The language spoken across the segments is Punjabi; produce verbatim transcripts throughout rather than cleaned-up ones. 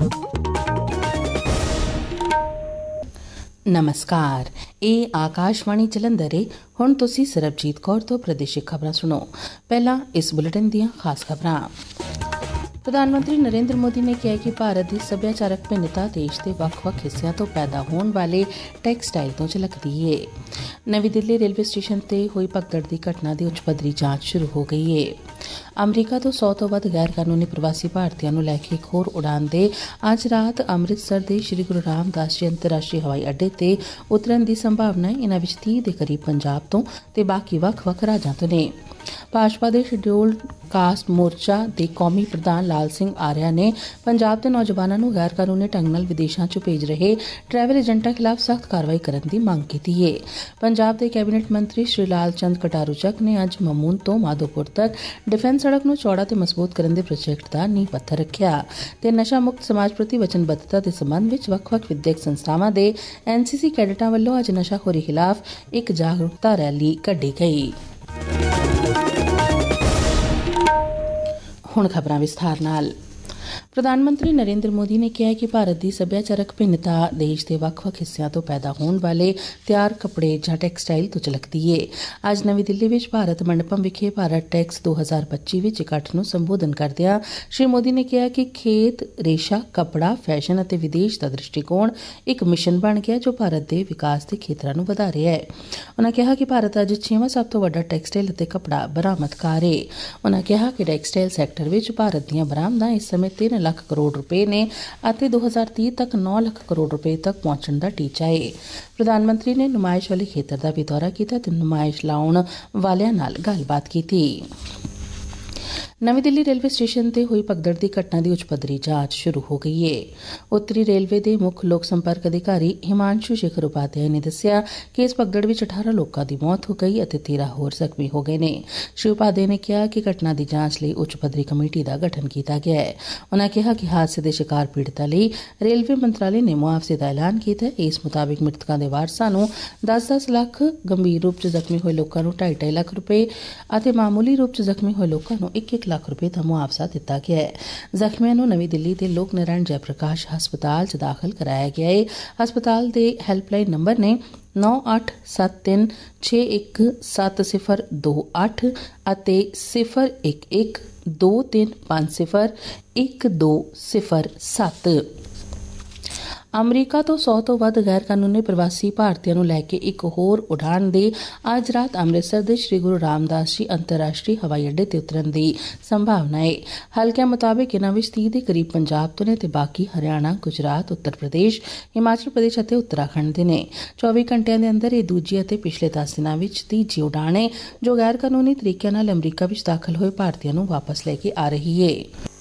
नमस्कार, ਇਹ ਆਕਾਸ਼ਵਾਣੀ ਜਲੰਧਰ ਹੈ। ਹੁਣ ਤੁਸੀਂ ਸਰਬਜੀਤ ਕੌਰ ਤੋਂ ਪ੍ਰਦੇਸ਼ਿਕ ਖਬਰਾਂ ਸੁਣੋ। ਪਹਿਲਾਂ ਇਸ ਬੁਲੇਟਿਨ ਦੀਆਂ ਖਾਸ ਖਬਰਾਂ। ਪ੍ਰਧਾਨ ਮੰਤਰੀ ਨਰਿੰਦਰ ਮੋਦੀ ਨੇ ਕਿਹਾ ਕਿ ਭਾਰਤ ਦੀ ਸੱਭਿਆਚਾਰਕ ਭਿੰਨਤਾ ਦੇਸ਼ ਦੇ ਵੱਖ-ਵੱਖ ਹਿੱਸਿਆਂ ਤੋਂ ਪੈਦਾ ਹੋਣ ਵਾਲੇ ਟੈਕਸਟਾਈਲ ਤੋਂ ਝਲਕਦੀ ਏ। ਨਵੀਂ ਦਿੱਲੀ ਰੇਲਵੇ ਸਟੇਸ਼ਨ ਤੇ ਹੋਈ ਭਗਦੜ ਦੀ ਘਟਨਾ ਦੀ ਉੱਚ ਪੱਧਰੀ ਜਾਂਚ ਸ਼ੁਰੂ ਹੋ ਗਈ ਏ। ਅਮਰੀਕਾ ਤੋਂ ਸੌ ਤੋਂ ਵੱਧ ਗੈਰ ਕਾਨੂੰਨੀ ਪ੍ਰਵਾਸੀ ਭਾਰਤੀਆਂ ਨੂੰ ਲੈ ਕੇ ਇੱਕ ਹੋਰ ਉਡਾਨ ਦੇ ਅੱਜ ਰਾਤ ਅੰਮ੍ਰਿਤਸਰ ਦੇ ਸ਼੍ਰੀ ਗੁਰੂ ਰਾਮਦਾਸ ਜੀ ਅੰਤਰਰਾਸ਼ਟਰੀ ਹਵਾਈ ਅੱਡੇ ਤੇ ਉਤਰਨ ਦੀ ਸੰਭਾਵਨਾ ਹੈ। ਇਨ੍ਹਾਂ ਵਿੱਚ ਤੀਹ ਦੇ ਕਰੀਬ ਪੰਜਾਬ ਤੋਂ ਤੇ ਬਾਕੀ ਵੱਖ-ਵੱਖ ਰਾਜਾਂ ਤੋਂ ਨੇ। ਭਾਜਪਾ ਦੇ ਸ਼ਡਿਊਲਡ ਕਾਸਟ ਮੋਰਚਾ ਦੇ ਕੌਮੀ ਪ੍ਰਧਾਨ ਲਾਲ ਸਿੰਘ ਆਰਿਆ ਨੇ ਪੰਜਾਬ ਦੇ ਨੌਜਵਾਨਾਂ ਨੂੰ ਗੈਰ ਕਾਨੂੰਨੀ ਢੰਗ ਨਾਲ ਵਿਦੇਸ਼ਾਂ 'ਚ ਭੇਜ ਰਹੇ ਟਰੈਵਲ ਏਜੰਟਾਂ ਖਿਲਾਫ ਸਖਤ ਕਾਰਵਾਈ ਕਰਨ ਦੀ ਮੰਗ ਕੀਤੀ ਹੈ। ਪੰਜਾਬ ਦੇ ਕੈਬਨਿਟ ਮੰਤਰੀ ਸ਼੍ਰੀ ਲਾਲ ਚੰਦ ਕਟਾਰੂ ਚੱਕ ਨੇ ਅੱਜ ਮਮੂਨ ਤੋਂ ਮਾਧੋਪੁਰ ਤੱਕ ਡਿਫੈਂਸ ਸੜਕ ਨੂੰ ਚੌੜਾ ਤੇ ਮਜ਼ਬੂਤ ਕਰਨ ਦੇ ਪ੍ਰੋਜੈਕਟ ਦਾ ਨੀਂਹ ਪੱਥਰ ਰੱਖਿਆ ਤੇ ਨਸ਼ਾ ਮੁਕਤ ਸਮਾਜ ਪ੍ਰਤੀ ਵਚਨਬੱਧਤਾ ਦੇ ਸੰਬੰਧ ਵਿੱਚ ਵੱਖ-ਵੱਖ ਵਿਦਿਅਕ ਸੰਸਥਾਵਾਂ ਦੇ ਐਨ ਸੀ ਸੀ ਕੈਡਟਾਂ ਵੱਲੋਂ ਅੱਜ ਨਸ਼ਾਖੋਰੀ ਖਿਲਾਫ ਇੱਕ ਜਾਗਰੂਕਤਾ ਰੈਲੀ ਕੱਢੀ ਗਈ। ਹੁਣ ਖਬਰਾਂ ਵਿਸਥਾਰ ਨਾਲ। ਪ੍ਰਧਾਨ ਮੰਤਰੀ ਨਰਿੰਦਰ ਮੋਦੀ ਨੇ ਕਿਹਾ ਕਿ ਭਾਰਤ ਦੀ ਸੱਭਿਆਚਾਰਕ ਭਿੰਨਤਾ ਦੇਸ਼ ਦੇ ਵੱਖ-ਵੱਖ ਹਿੱਸਿਆਂ ਤੋਂ ਪੈਦਾ ਹੋਣ ਵਾਲੇ ਤਿਆਰ ਕੱਪੜੇ ਜਾਂ ਟੈਕਸਟਾਈਲ ਤੋਂ ਝਲਕਦੀ ਏ। ਅੱਜ ਨਵੀਂ ਦਿੱਲੀ ਵਿੱਚ ਭਾਰਤ ਮੰਡਪਮ ਵਿਖੇ ਭਾਰਤ ਟੈਕਸ ਦੋ ਹਜ਼ਾਰ ਪੱਚੀ ਵਿੱਚ ਇਕੱਠ ਨੂੰ ਸੰਬੋਧਨ ਕਰਦਿਆਂ ਸ਼੍ਰੀ ਮੋਦੀ ਨੇ ਕਿਹਾ ਕਿ ਖੇਤ, ਰੇਸ਼ਾ, ਕੱਪੜਾ, ਫੈਸ਼ਨ ਅਤੇ ਵਿਦੇਸ਼ ਦਾ ਦ੍ਰਿਸ਼ਟੀਕੋਣ ਇੱਕ ਮਿਸ਼ਨ ਬਣ ਗਿਆ ਜੋ ਭਾਰਤ ਦੇ ਵਿਕਾਸ ਦੇ ਖੇਤਰਾਂ ਨੂੰ ਵਧਾ ਰਿਹਾ ਹੈ। ਉਨ੍ਹਾਂ ਕਿਹਾ ਕਿ ਭਾਰਤ ਅੱਜ ਛੇਵਾਂ ਸਭ ਤੋਂ ਵੱਡਾ ਟੈਕਸਟਾਈਲ ਅਤੇ ਕੱਪੜਾ ਬਰਾਮਦਕਾਰ ਏ। ਉਨ੍ਹਾਂ ਕਿਹਾ ਕਿ ਟੈਕਸਟਾਈਲ ਸੈਕਟਰ ਵਿੱਚ ਭਾਰਤ ਦੀਆਂ ਬਰਾਮਦਾਂ ਇਸ ਸਮੇਂ ਤਿੰਨ ਲੱਖ ਕਰੋੜ ਰੁਪਏ ਨੇ ਅਤੇ ਦੋ ਹਜ਼ਾਰ ਤੀਹ ਤੱਕ ਨੌ ਲੱਖ ਕਰੋੜ ਰੁਪਏ ਤੱਕ ਪਹੁੰਚਣ ਦਾ ਟੀਚਾ ਹੈ। ਪ੍ਰਧਾਨ ਮੰਤਰੀ ਨੇ ਨੁਮਾਇਸ਼ ਵਾਲੇ ਖੇਤਰ ਦਾ ਵੀ ਦੌਰਾ ਕੀਤਾ ਤੇ ਨੁਮਾਇਸ਼ ਲਾਉਣ ਵਾਲਿਆਂ ਨਾਲ ਗੱਲਬਾਤ ਕੀਤੀ। ਨਵੀਂ ਦਿੱਲੀ ਰੇਲਵੇ ਸਟੇਸ਼ਨ ਤੇ ਹੋਈ ਭਗਦੜ ਦੀ ਘਟਨਾ ਦੀ ਉੱਚ ਪੱਧਰੀ ਜਾਂਚ ਸ਼ੁਰੂ ਹੋ ਗਈ ਏ। ਉੱਤਰੀ ਰੇਲਵੇ ਦੇ ਮੁੱਖ ਲੋਕ ਸੰਪਰਕ ਅਧਿਕਾਰੀ ਹਿਮਾਂਸ਼ੂ ਸ਼ੇਖਰ ਉਪਾਧਿਆਏ ਨੇ ਦੱਸਿਆ ਕਿ ਇਸ ਭਗਦੜ ਵਿੱਚ ਅਠਾਰਾਂ ਲੋਕਾਂ ਦੀ ਮੌਤ ਹੋ ਗਈ ਅਤੇ ਤੇਰਾਂ ਹੋਰ ਜ਼ਖਮੀ ਹੋ ਗਏ ਨੇ। ਸ਼੍ਰੀ ਉਪਾਧਿਆਏ ਨੇ ਕਿਹਾ ਕਿ ਘਟਨਾ ਦੀ ਜਾਂਚ ਲਈ ਉੱਚ ਪੱਧਰੀ ਕਮੇਟੀ ਦਾ ਗਠਨ ਕੀਤਾ ਗਿਆ ਹੈ। ਉਨ੍ਹਾਂ ਕਿਹਾ ਕਿ ਹਾਦਸੇ ਦੇ ਸ਼ਿਕਾਰ ਪੀੜਤਾਂ ਲਈ ਰੇਲਵੇ ਮੰਤਰਾਲੇ ਨੇ ਮੁਆਵਜ਼ੇ ਦਾ ਐਲਾਨ ਕੀਤਾ ਹੈ। ਇਸ ਮੁਤਾਬਿਕ ਮ੍ਰਿਤਕਾਂ ਦੇ ਵਾਰਸਾਂ ਨੂੰ ਦਸ ਦਸ ਲੱਖ, ਗੰਭੀਰ ਰੂਪ 'ਚ ਜ਼ਖਮੀ ਹੋਏ ਲੋਕਾਂ ਨੂੰ ਢਾਈ ਢਾਈ ਲੱਖ ਰੁਪਏ ਅਤੇ ਮਾਮੂਲੀ ਰੂਪ 'ਚ ਜ਼ਖਮੀ ਹੋਏ ਲੋਕਾਂ ਨੂੰ ਇੱਕ ਇੱਕ ਲੱਖ ਰੁਪਏ ਦਾ ਮੁਆਵਜ਼ਾ ਦਿੱਤਾ ਗਿਆ ਹੈ। ਜ਼ਖਮੀਆਂ ਨੂੰ ਨਵੀਂ ਦਿੱਲੀ ਦੇ ਲੋਕ ਨਾਰਾਇਣ ਜੈ ਪ੍ਰਕਾਸ਼ ਹਸਪਤਾਲ 'ਚ ਦਾਖਲ ਕਰਾਇਆ ਗਿਆ ਹੈ। ਹਸਪਤਾਲ ਦੇ ਹੈਲਪਲਾਈਨ ਨੰਬਰ ਨੇ ਨੌ ਅੱਠ ਸੱਤ ਤਿੰਨ ਛੇ ਇੱਕ ਸੱਤ ਸਿਫਰ ਦੋ ਅੱਠ ਅਤੇ ਸਿਫਰ ਇੱਕ ਇੱਕ ਦੋ ਤਿੰਨ ਪੰਜ ਸਿਫਰ ਇੱਕ ਦੋ ਸਿਫਰ ਸੱਤ। ਅਮਰੀਕਾ ਤੋਂ ਸੌ ਤੋਂ ਵੱਧ ਗੈਰ ਕਾਨੂੰਨੀ ਪ੍ਰਵਾਸੀ ਭਾਰਤੀਆਂ ਨੂੰ ਲੈ ਕੇ ਇੱਕ ਹੋਰ ਉਡਾਨ ਦੇ ਅੱਜ ਰਾਤ ਅੰਮ੍ਰਿਤਸਰ ਦੇ ਸ਼੍ਰੀ ਗੁਰੂ ਰਾਮਦਾਸ ਜੀ ਅੰਤਰਰਾਸ਼ਟਰੀ ਹਵਾਈ ਅੱਡੇ ਤੇ ਉਤਰਨ ਦੀ ਸੰਭਾਵਨਾ ਹੈ। ਹਲਕਿਆਂ ਮੁਤਾਬਿਕ ਇਨ੍ਹਾਂ ਵਿੱਚ ਤੀਹ ਦੇ ਕਰੀਬ ਪੰਜਾਬ ਤੋਂ ਨੇ ਤੇ ਬਾਕੀ ਹਰਿਆਣਾ, ਗੁਜਰਾਤ, ਉੱਤਰ ਪ੍ਰਦੇਸ਼, ਹਿਮਾਚਲ ਪ੍ਰਦੇਸ਼ ਅਤੇ ਉੱਤਰਾਖੰਡ ਦੇ ਨੇ। ਚੌਵੀ ਘੰਟਿਆਂ ਦੇ ਅੰਦਰ ਇਹ ਦੂਜੀ ਅਤੇ ਪਿਛਲੇ ਦਸ ਦਿਨਾਂ ਵਿੱਚ ਤੀਜੀ ਉਡਾਨ ਹੈ ਜੋ ਗੈਰ ਕਾਨੂੰਨੀ ਤਰੀਕਿਆਂ ਨਾਲ ਅਮਰੀਕਾ ਵਿੱਚ ਦਾਖਲ ਹੋਏ ਭਾਰਤੀਆਂ ਨੂੰ ਵਾਪਸ ਲੈ ਕੇ ਆ ਰਹੀ ਹੈ।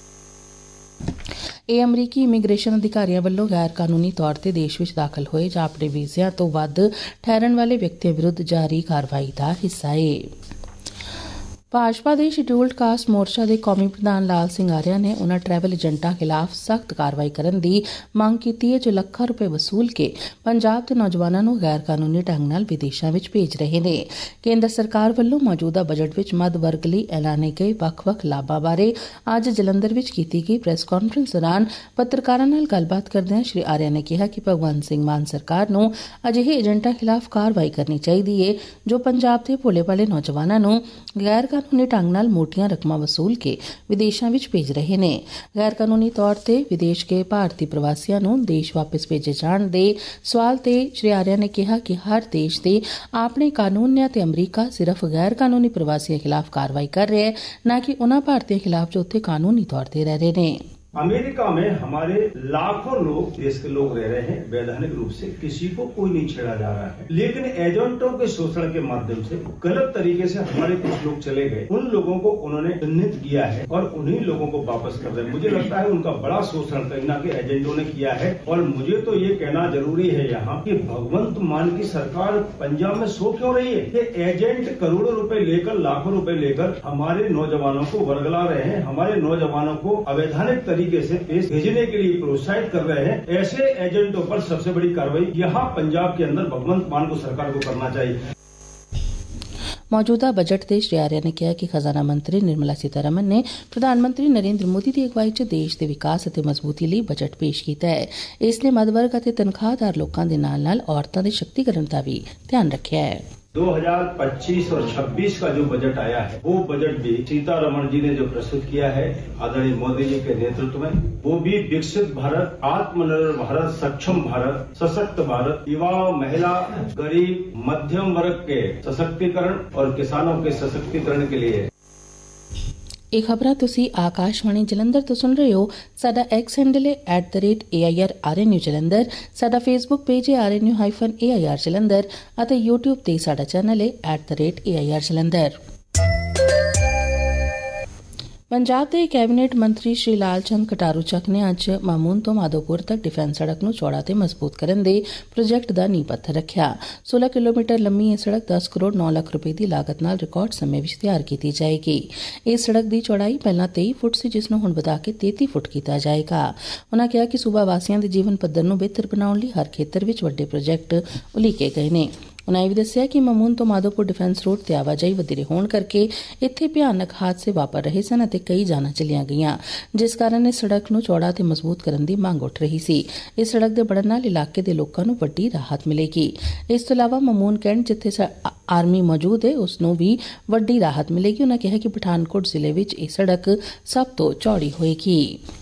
ਇਹ ਅਮਰੀਕੀ ਇਮੀਗ੍ਰੇਸ਼ਨ ਅਧਿਕਾਰੀਆਂ ਵੱਲੋਂ ਗੈਰ ਕਾਨੂੰਨੀ ਤੌਰ ਤੇ ਦੇਸ਼ ਵਿੱਚ ਦਾਖਲ ਹੋਏ ਜਾਂ ਆਪਣੇ ਵੀਜ਼ਿਆਂ ਤੋਂ ਵੱਧ ਠਹਿਰਨ ਵਾਲੇ ਵਿਅਕਤੀਆਂ ਵਿਰੁੱਧ ਜਾਰੀ ਕਾਰਵਾਈ ਦਾ ਹਿੱਸਾ ਹੈ। ਭਾਜਪਾ ਦੇ ਸ਼ਡਿਊਲਡ ਕਾਸਟ ਮੋਰਚਾ ਦੇ ਕੌਮੀ ਪ੍ਰਧਾਨ ਲਾਲ ਸਿੰਘ ਆਰਿਆ ਨੇ ਉਨ੍ਹਾਂ ਟਰੈਵਲ ਏਜੰਟਾਂ ਖਿਲਾਫ ਸਖਤ ਕਾਰਵਾਈ ਕਰਨ ਦੀ ਮੰਗ ਕੀਤੀ ਹੈ ਜੋ ਲੱਖਾਂ ਰੁਪਏ ਵਸੂਲ ਕੇ ਪੰਜਾਬ ਦੇ ਨੌਜਵਾਨਾਂ ਨੂੰ ਗੈਰ ਕਾਨੂੰਨੀ ਢੰਗ ਨਾਲ ਵਿਦੇਸ਼ਾਂ ਵਿੱਚ ਭੇਜ ਰਹੇ ਨੇ। ਕੇਂਦਰ ਸਰਕਾਰ ਵੱਲੋਂ ਮੌਜੂਦਾ ਬਜਟ ਵਿੱਚ ਮੱਧ ਵਰਗ ਲਈ ਐਲਾਨੇ ਗਏ ਵੱਖ-ਵੱਖ ਲਾਭਾਂ ਬਾਰੇ ਅੱਜ ਜਲੰਧਰ ਵਿੱਚ ਕੀਤੀ ਗਈ ਪ੍ਰੈਸ ਕਾਨਫਰੰਸ ਦੌਰਾਨ ਪੱਤਰਕਾਰਾਂ ਨਾਲ ਗੱਲਬਾਤ ਕਰਦਿਆਂ ਸ਼੍ਰੀ ਆਰਿਆ ਨੇ ਕਿਹਾ ਕਿ ਭਗਵੰਤ ਸਿੰਘ ਮਾਨ ਸਰਕਾਰ ਨੂੰ ਅਜਿਹੇ ਏਜੰਟਾਂ ਖਿਲਾਫ ਕਾਰਵਾਈ ਕਰਨੀ ਚਾਹੀਦੀ ਹੈ ਜੋ ਪੰਜਾਬ ਦੇ ਭੋਲੇ ਭਾਲੇ ਨੌਜਵਾਨਾਂ ਨੂੰ ਗੈਰ ਕਾਨੂੰਨੀ ਢੰਗ ਨਾਲ ਮੋਟੀਆਂ ਰਕਮਾਂ ਵਸੂਲ ਕੇ ਵਿਦੇਸ਼ਾਂ ਵਿੱਚ ਭੇਜ ਰਹੇ ਨੇ। ਗੈਰ ਕਾਨੂੰਨੀ ਤੌਰ ਤੇ ਵਿਦੇਸ਼ ਗਏ ਭਾਰਤੀ ਪ੍ਰਵਾਸੀਆਂ ਨੂੰ ਦੇਸ਼ ਵਾਪਸ ਭੇਜੇ ਜਾਣ ਦੇ ਸਵਾਲ ਤੇ ਸ਼੍ਰੀ ਆਰਿਆ ਨੇ ਕਿਹਾ ਕਿ ਹਰ ਦੇਸ਼ ਦੇ ਆਪਣੇ ਕਾਨੂੰਨ ਨੇ ਤੇ ਅਮਰੀਕਾ ਸਿਰਫ ਗੈਰ ਕਾਨੂੰਨੀ ਪ੍ਰਵਾਸੀਆਂ ਖਿਲਾਫ ਕਾਰਵਾਈ ਕਰ ਰਿਹਾ ਹੈ ਨਾ ਕਿ ਉਨ੍ਹਾਂ ਭਾਰਤੀਆਂ ਖਿਲਾਫ ਜੋ ਉੱਥੇ ਕਾਨੂੰਨੀ तौर ਤੇ ਰਹਿ ਰਹੇ ਨੇ। अमेरिका में हमारे लाखों लोग देश के लोग रह रहे हैं वैधानिक रूप से, किसी को कोई नहीं छेड़ा जा रहा है, लेकिन एजेंटों के शोषण के माध्यम से गलत तरीके से हमारे कुछ लोग चले गए। उन लोगों को उन्होंने चिन्हित किया है और उन्हीं लोगों को वापस कर रहे हैं। मुझे लगता है उनका बड़ा शोषण कहीं ना कहीं एजेंटों ने किया है। और मुझे तो ये कहना जरूरी है यहाँ कि भगवंत मान की सरकार पंजाब में सो क्यों रही है कि एजेंट करोड़ों रुपए लेकर, लाखों रुपए लेकर हमारे नौजवानों को वर्गला रहे हैं, हमारे नौजवानों को अवैधानिक तरीके से देश भेजने के लिए प्रोत्साहित कर रहे हैं। ऐसे एजेंटों पर सबसे बड़ी कार्रवाई यहाँ पंजाब के अंदर भगवंत मान को सरकार को करना चाहिए। मौजूदा बजट ते श्री आर्या ने कहा कि खजाना मंत्री निर्मला सीतारमन ने प्रधानमंत्री नरेंद्र मोदी की अगवाई च देश के विकास और मजबूती लिए बजट पेश किया है। इसने मध्यवर्ग और तनख्वाहदार लोगों के नाल नाल औरतों के शक्तिकरण का भी ध्यान रखा है। दो हज़ार पच्चीस और छब्बीस का जो बजट आया है वो बजट भी सीतारमण जी ने जो प्रस्तुत किया है आदरणीय मोदी जी के नेतृत्व में, वो भी विकसित भारत, आत्मनिर्भर भारत, सक्षम भारत, सशक्त भारत, युवा, महिला, गरीब, मध्यम वर्ग के सशक्तिकरण और किसानों के सशक्तिकरण के लिए। ਇਹ ਖਬਰਾਂ ਤੁਸੀਂ ਆਕਾਸ਼ਵਾਣੀ ਜਲੰਧਰ ਤੋਂ ਸੁਣ ਰਹੇ ਹੋ। ਸਾਡਾ ਐਕਸ ਹੈਂਡਲ ਹੈ at the rate A I R R N U Jalandhar. ਸਾਡਾ ਫੇਸਬੁੱਕ ਪੇਜ ਹੈ R N U hyphen A I R Jalandhar ਅਤੇ ਯੂਟਿਊਬ ਤੇ ਸਾਡਾ ਚੈਨਲ ਹੈ at the rate A I R Jalandhar. Punjab ਦੇ ਕੈਬਨਿਟ ਮੰਤਰੀ ਸ਼੍ਰੀ ਲਾਲ ਚੰਦ ਕਟਾਰੂ ਚੱਕ ਨੇ ਅੱਜ ਮਾਮੂਨ ਤੋਂ ਮਾਧੋਪੁਰ ਤੱਕ ਡਿਫੈਂਸ ਸੜਕ ਨੂੰ ਚੌੜਾ ਤੇ ਮਜ਼ਬੂਤ ਕਰਨ ਦੇ ਪ੍ਰੋਜੈਕਟ ਦਾ ਨੀਂਹ ਪੱਥਰ ਰੱਖਿਆ। सोलह किलोमीटर लंबी ਇਹ ਸੜਕ दस करोड़ नौ ਲੱਖ ਰੁਪਏ ਦੀ ਲਾਗਤ ਨਾਲ ਰਿਕਾਰਡ ਸਮੇਂ ਵਿੱਚ ਤਿਆਰ ਕੀਤੀ ਜਾਏਗੀ। ਇਸ ਸੜਕ ਦੀ ਚੌੜਾਈ ਪਹਿਲਾਂ ਤੇਈ ਫੁੱਟ ਸੀ, ਜਿਸ ਨੂੰ ਹੁਣ ਵਧਾ ਕੇ ਤੇਤੀ ਫੁੱਟ ਕੀਤਾ ਜਾਏਗਾ। ਉਨ੍ਹਾਂ ਕਿਹਾ ਕਿ ਸੂਬਾ ਵਾਸੀਆਂ ਦੇ ਜੀਵਨ ਪੱਧਰ ਨੂੰ ਬਿਹਤਰ ਬਣਾਉਣ ਲਈ ਹਰ ਖੇਤਰ ਵਿੱਚ ਵੱਡੇ ਪ੍ਰੋਜੈਕਟ ਉਲੀਕੇ ਗਏ ਨੇ। ਉਨ੍ਹਾਂ ਇਹ ਵੀ ਦੱਸਿਆ ਕਿ ਮਾਮੂਨ ਤੋਂ ਮਾਧੋਪੁਰ ਡਿਫੈਂਸ ਰੋਡ ਤੇ ਆਵਾਜਾਈ ਵਧੇਰੇ ਹੋਣ ਕਰਕੇ ਇੱਥੇ ਭਿਆਨਕ ਹਾਦਸੇ ਵਾਪਰ ਰਹੇ ਸਨ ਅਤੇ ਕਈ ਜਾਨਾਂ ਚਲੀਆਂ ਗਈਆਂ, ਜਿਸ ਕਾਰਨ ਇਸ ਸੜਕ ਨੂੰ ਚੌੜਾ ਤੇ ਮਜ਼ਬੂਤ ਕਰਨ ਦੀ ਮੰਗ ਉੱਠ ਰਹੀ ਸੀ। ਇਸ ਸੜਕ ਦੇ ਬਣਨ ਨਾਲ ਇਲਾਕੇ ਦੇ ਲੋਕਾਂ ਨੂੰ ਵੱਡੀ ਰਾਹਤ ਮਿਲੇਗੀ। ਇਸ ਤੋਂ ਇਲਾਵਾ ਮਾਮੂਨ ਕੈਂਟ ਜਿੱਥੇ ਆਰਮੀ ਮੌਜੂਦ ਹੈ ਉਸ ਨੂੰ ਵੀ ਵੱਡੀ ਰਾਹਤ ਮਿਲੇਗੀ। ਉਨ੍ਹਾਂ ਕਿਹਾ ਕਿ ਪਠਾਨਕੋਟ ਜ਼ਿਲ੍ਹੇ ਵਿੱਚ ਇਹ ਸੜਕ ਸਭ ਤੋਂ ਚੌੜੀ ਹੋਏਗੀ।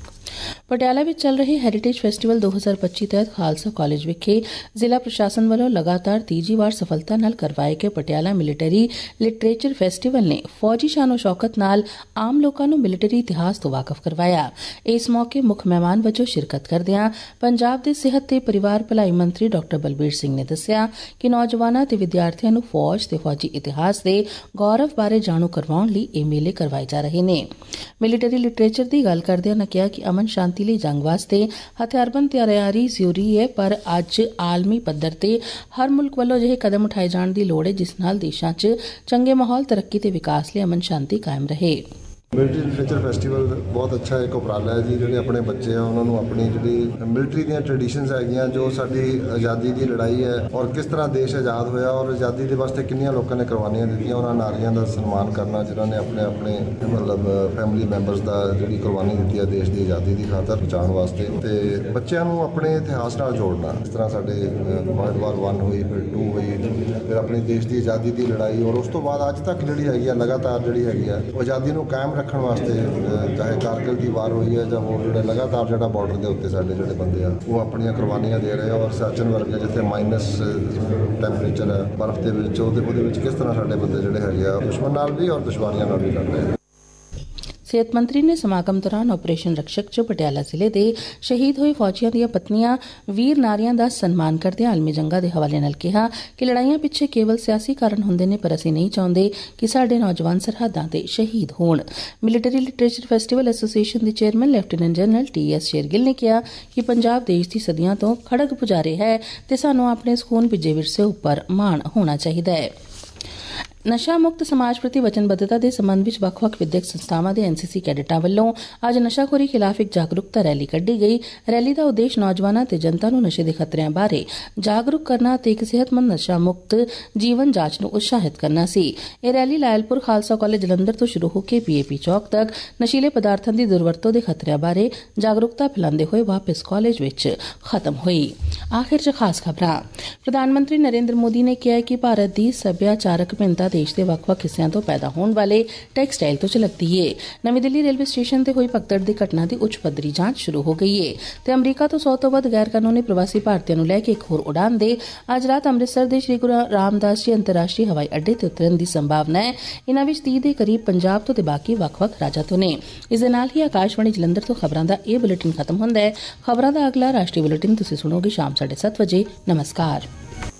ਪਟਿਆਲਾ ਵਿੱਚ ਚੱਲ ਰਹੇ ਹੈਰੀਟੇਜ ਫੈਸਟੀਵਲ ਦੋ ਹਜ਼ਾਰ ਪੱਚੀ ਤਹਿਤ ਖਾਲਸਾ ਕਾਲਜ ਵਿਖੇ ਜ਼ਿਲ੍ਹਾ ਪ੍ਰਸ਼ਾਸਨ ਵੱਲੋਂ ਲਗਾਤਾਰ ਤੀਜੀ ਵਾਰ ਸਫਲਤਾ ਨਾਲ ਕਰਵਾਏ ਗਏ ਪਟਿਆਲਾ ਮਿਲਟਰੀ ਲਿਟਰੇਚਰ ਫੈਸਟੀਵਲ ਨੇ ਫੌਜੀ ਸ਼ਾਨੋ ਸ਼ੌਕਤ ਨਾਲ ਆਮ ਲੋਕਾਂ ਨੂੰ ਮਿਲਟਰੀ ਇਤਿਹਾਸ ਤੋਂ ਵਾਕਫ ਕਰਵਾਇਆ। ਇਸ ਮੌਕੇ ਮੁੱਖ ਮਹਿਮਾਨ ਵਜੋਂ ਸ਼ਿਰਕਤ ਕਰਦਿਆਂ ਪੰਜਾਬ ਦੇ ਸਿਹਤ ਤੇ ਪਰਿਵਾਰ ਭਲਾਈ ਮੰਤਰੀ ਡਾਕਟਰ ਬਲਬੀਰ ਸਿੰਘ ਨੇ ਦੱਸਿਆ ਕਿ ਨੌਜਵਾਨਾਂ ਤੇ ਵਿਦਿਆਰਥੀਆਂ ਨੂੰ ਫੌਜ ਤੇ ਫੌਜੀ ਇਤਿਹਾਸ ਦੇ ਗੌਰਵ ਬਾਰੇ ਜਾਣੂ ਕਰਵਾਉਣ ਲਈ ਇਹ ਮੇਲੇ ਕਰਵਾਏ ਜਾ ਰਹੇ ਨੇ। ਮਿਲਟਰੀ ਲਿਟਰੇਚਰ ਦੀ ਗੱਲ ਕਰਦਿਆਂ ਉਨ੍ਹਾਂ ਕਿਹਾ ਕਿ ਅਮਨ ਸ਼ਾਂਤੀ ਲਈ ਜੰਗ ਵਾਸਤੇ ਹਥਿਆਰਬੰਦ ਤਿਆਰੀ ਜ਼ਰੂਰੀ ਹੈ, ਪਰ ਅੱਜ ਆਲਮੀ ਪੱਧਰ ਤੇ ਹਰ ਮੁਲਕ ਵੱਲੋਂ ਅਜਿਹੇ ਕਦਮ ਉਠਾਏ ਜਾਣ ਦੀ ਲੋੜ ਹੈ ਜਿਸ ਨਾਲ ਦੇਸ਼ਾਂ 'ਚ ਚੰਗੇ ਮਾਹੌਲ, ਤਰੱਕੀ ਤੇ ਵਿਕਾਸ ਲਈ ਅਮਨ ਸ਼ਾਂਤੀ ਕਾਇਮ ਰਹੇ। ਮਿਲਟਰੀ ਲਿਟਰੇਚਰ ਫੈਸਟੀਵਲ ਬਹੁਤ ਅੱਛਾ ਇੱਕ ਉਪਰਾਲਾ ਹੈ ਜੀ। ਜਿਹੜੇ ਆਪਣੇ ਬੱਚੇ ਆ ਉਹਨਾਂ ਨੂੰ ਆਪਣੀ ਜਿਹੜੀ ਮਿਲਟਰੀ ਦੀਆਂ ਟ੍ਰੈਡੀਸ਼ਨਸ ਹੈਗੀਆਂ, ਜੋ ਸਾਡੀ ਆਜ਼ਾਦੀ ਦੀ ਲੜਾਈ ਹੈ ਔਰ ਕਿਸ ਤਰ੍ਹਾਂ ਦੇਸ਼ ਆਜ਼ਾਦ ਹੋਇਆ ਔਰ ਆਜ਼ਾਦੀ ਦੇ ਵਾਸਤੇ ਕਿੰਨੀਆਂ ਲੋਕਾਂ ਨੇ ਕੁਰਬਾਨੀਆਂ ਦਿੱਤੀਆਂ, ਉਹਨਾਂ ਨਾਰੀਆਂ ਦਾ ਸਨਮਾਨ ਕਰਨਾ ਜਿਨ੍ਹਾਂ ਨੇ ਆਪਣੇ ਆਪਣੇ ਮਤਲਬ ਫੈਮਿਲੀ ਮੈਂਬਰਸ ਦਾ ਜਿਹੜੀ ਕੁਰਬਾਨੀ ਦਿੱਤੀ ਹੈ ਦੇਸ਼ ਦੀ ਆਜ਼ਾਦੀ ਦੀ ਖਾਤਰ ਬਚਾਉਣ ਵਾਸਤੇ, ਤੇ ਬੱਚਿਆਂ ਨੂੰ ਆਪਣੇ ਇਤਿਹਾਸ ਨਾਲ ਜੋੜਨਾ। ਇਸ ਤਰ੍ਹਾਂ ਸਾਡੇ ਵਰਲਡ ਵਾਰ ਵਨ ਹੋਈ, ਫਿਰ ਟੂ ਹੋਈ, ਫਿਰ ਆਪਣੀ ਦੇਸ਼ ਦੀ ਆਜ਼ਾਦੀ ਦੀ ਲੜਾਈ ਔਰ ਉਸ ਤੋਂ ਬਾਅਦ ਅੱਜ ਤੱਕ ਜਿਹੜੀ ਹੈਗੀ ਆ ਲਗਾਤਾਰ ਜਿਹੜੀ ਹੈਗੀ ਆ ਆਜ਼ਾਦੀ ਨੂੰ ਕਾਇਮ ਰੱਖਣ ਵਾਸਤੇ, ਚਾਹੇ ਕਾਰਗਿਲ ਦੀ ਵਾਰ ਹੋਈ ਹੈ ਜਾਂ ਹੋਰ ਜਿਹੜੇ ਲਗਾਤਾਰ ਜਿਹੜਾ ਬਾਰਡਰ ਦੇ ਉੱਤੇ ਸਾਡੇ ਜਿਹੜੇ ਬੰਦੇ ਆ ਉਹ ਆਪਣੀਆਂ ਕੁਰਬਾਨੀਆਂ ਦੇ ਰਹੇ ਆ। ਔਰ ਸਾਚਨ ਵਰਗੇ ਜਿੱਥੇ ਮਾਈਨਸ ਟੈਂਪਰੇਚਰ ਹੈ ਬਰਫ਼ ਦੇ ਵਿੱਚ, ਉਹਦੇ ਉਹਦੇ ਵਿੱਚ ਕਿਸ ਤਰ੍ਹਾਂ ਸਾਡੇ ਬੰਦੇ ਜਿਹੜੇ ਹੈਗੇ ਆ ਦੁਸ਼ਮਣ ਨਾਲ ਵੀ ਔਰ ਦੁਸ਼ਵਾਰੀਆਂ ਨਾਲ ਵੀ ਲੜ ਰਹੇ ਆ। ਸਿਹਤ ਮੰਤਰੀ ਨੇ ਸਮਾਗਮ ਦੌਰਾਨ ਆਪਰੇਸ਼ਨ ਰਕਸ਼ਕ 'ਚ ਪਟਿਆਲਾ ਜ਼ਿਲ੍ਹੇ ਦੇ ਸ਼ਹੀਦ ਹੋਏ ਫੌਜੀਆਂ ਦੀਆਂ ਪਤਨੀਆਂ ਵੀਰ ਨਾਰੀਆਂ ਦਾ ਸਨਮਾਨ ਕਰਦਿਆਂ ਆਲਮੀ ਜੰਗਾਂ ਦੇ ਹਵਾਲੇ ਨਾਲ ਕਿਹਾ ਕਿ ਲੜਾਈਆਂ ਪਿੱਛੇ ਕੇਵਲ ਸਿਆਸੀ ਕਾਰਨ ਹੁੰਦੇ ਨੇ, ਪਰ ਅਸੀਂ ਨਹੀਂ ਚਾਹੁੰਦੇ ਕਿ ਸਾਡੇ ਨੌਜਵਾਨ ਸਰਹੱਦਾਂ ਤੇ ਸ਼ਹੀਦ ਹੋਣ। ਮਿਲਟਰੀ ਲਿਟਰੇਚਰ ਫੈਸਟੀਵਲ ਐਸੋਸੀਏਸ਼ਨ ਦੇ chairman lieutenant general T S Shergill ਨੇ ਕਿਹਾ ਕਿ ਪੰਜਾਬ ਦੇਸ਼ ਦੀ ਸਦੀਆਂ ਤੋਂ ਖੜਗ ਪੁਜਾਰੀ ਹੈ ਤੇ ਸਾਨੂੰ ਆਪਣੇ ਇਸ ਖੂਨ ਭਿੱਜੇ ਵਿਰਸੇ ਉੱਪਰ ਮਾਣ ਹੋਣਾ ਚਾਹੀਦਾ ਹੈ। ਨਸ਼ਾ ਮੁਕਤ ਸਮਾਜ ਪ੍ਰਤੀ ਵਚਨਬੱਧਤਾ ਦੇ ਸੰਬੰਧ ਵਿੱਚ ਵੱਖ-ਵੱਖ ਵਿਦਿਅਕ ਸੰਸਥਾਵਾਂ ਦੇ ਐਨ ਸੀ ਸੀ ਕੈਡਿਟਾਂ ਵੱਲੋਂ ਅੱਜ ਨਸ਼ਾਖੋਰੀ ਖਿਲਾਫ ਇੱਕ ਜਾਗਰੂਕਤਾ ਰੈਲੀ ਕੱਢੀ ਗਈ। ਰੈਲੀ ਦਾ ਉਦੇਸ਼ ਨੌਜਵਾਨਾਂ ਤੇ ਜਨਤਾ ਨੂੰ ਨਸ਼ੇ ਦੇ ਖਤਰਿਆਂ ਬਾਰੇ ਜਾਗਰੂਕ ਕਰਨਾ ਅਤੇ ਇੱਕ ਸਿਹਤਮੰਦ ਨਸ਼ਾ ਮੁਕਤ ਜੀਵਨ ਜਾਂਚ ਨੂੰ ਉਤਸ਼ਾਹਿਤ ਕਰਨਾ ਸੀ। ਇਹ ਰੈਲੀ ਲਾਇਲਪੁਰ ਖਾਲਸਾ ਕਾਲਜ ਜਲੰਧਰ ਤੋਂ ਸ਼ੁਰੂ ਹੋ ਕੇ ਪੀ ਏ ਪੀ ਚੌਕ ਤੱਕ ਨਸ਼ੀਲੇ ਪਦਾਰਥਾਂ ਦੀ ਦੁਰਵਰਤੋਂ ਦੇ ਖਤਰਿਆਂ ਬਾਰੇ ਜਾਗਰੂਕਤਾ ਫੈਲਾਉਂਦੇ ਹੋਏ ਵਾਪਸ ਕਾਲਜ ਵਿੱਚ ਖਤਮ ਹੋਈ। ਆਖਿਰ 'ਚ ਖਾਸ ਖਬਰਾਂ। ਪ੍ਰਧਾਨ ਮੰਤਰੀ ਨਰਿੰਦਰ ਮੋਦੀ ਨੇ ਕਿਹਾ ਕਿ ਭਾਰਤ ਦੀ ਸੱਭਿਆਚਾਰਕ ਭਿੰਨਤਾ ਦੇਸ਼ ਦੇ ਵੱਖ-ਵੱਖ ਹਿੱਸਿਆਂ ਤੋਂ ਪੈਦਾ ਹੋਣ ਵਾਲੇ ਟੈਕਸਟਾਈਲ ਤੋਂ ਝਲਕਦੀ ਏ। ਨਵੀਂ ਦਿੱਲੀ ਰੇਲਵੇ ਸਟੇਸ਼ਨ ਤੇ ਹੋਈ ਭਗਦੜ ਦੀ ਘਟਨਾ ਦੀ ਉੱਚ ਪੱਧਰੀ ਜਾਂਚ ਸ਼ੁਰੂ ਹੋ ਗਈ ਏ ਤੇ ਅਮਰੀਕਾ ਤੋਂ ਸੌ ਤੋਂ ਵੱਧ ਗੈਰ ਕਾਨੂੰਨੀ ਪ੍ਰਵਾਸੀ ਭਾਰਤੀਆਂ ਨੂੰ ਲੈ ਕੇ ਇੱਕ ਹੋਰ ਉਡਾਨ ਦੇ ਅੱਜ ਰਾਤ ਅੰਮ੍ਰਿਤਸਰ ਦੇ ਸ਼੍ਰੀ ਗੁਰੂ ਰਾਮਦਾਸ ਜੀ ਅੰਤਰਰਾਸ਼ਟਰੀ ਹਵਾਈ ਅੱਡੇ ਤੇ ਉਤਰਨ ਦੀ ਸੰਭਾਵਨਾ ਹੈ। ਇਨ੍ਹਾਂ ਵਿੱਚ ਤੀਹ ਦੇ ਕਰੀਬ ਪੰਜਾਬ ਤੋਂ ਤੇ ਬਾਕੀ ਵੱਖ-ਵੱਖ ਰਾਜਾਂ ਤੋਂ ਨੇ। ਇਸ ਦੇ ਨਾਲ ਹੀ ਆਕਾਸ਼ਵਾਣੀ ਜਲੰਧਰ ਤੋਂ ਖਬਰਾਂ ਦਾ ਇਹ ਬੁਲੇਟਿਨ ਖਤਮ ਹੁੰਦਾ ਹੈ। ਖਬਰਾਂ ਦਾ ਅਗਲਾ ਰਾਸ਼ਟਰੀ ਬੁਲੇਟਿਨ ਤੁਸੀਂ ਸੁਣੋਗੇ ਸ਼ਾਮ ਸਾਢੇ ਸੱਤ ਵਜੇ। ਨਮਸਕਾਰ।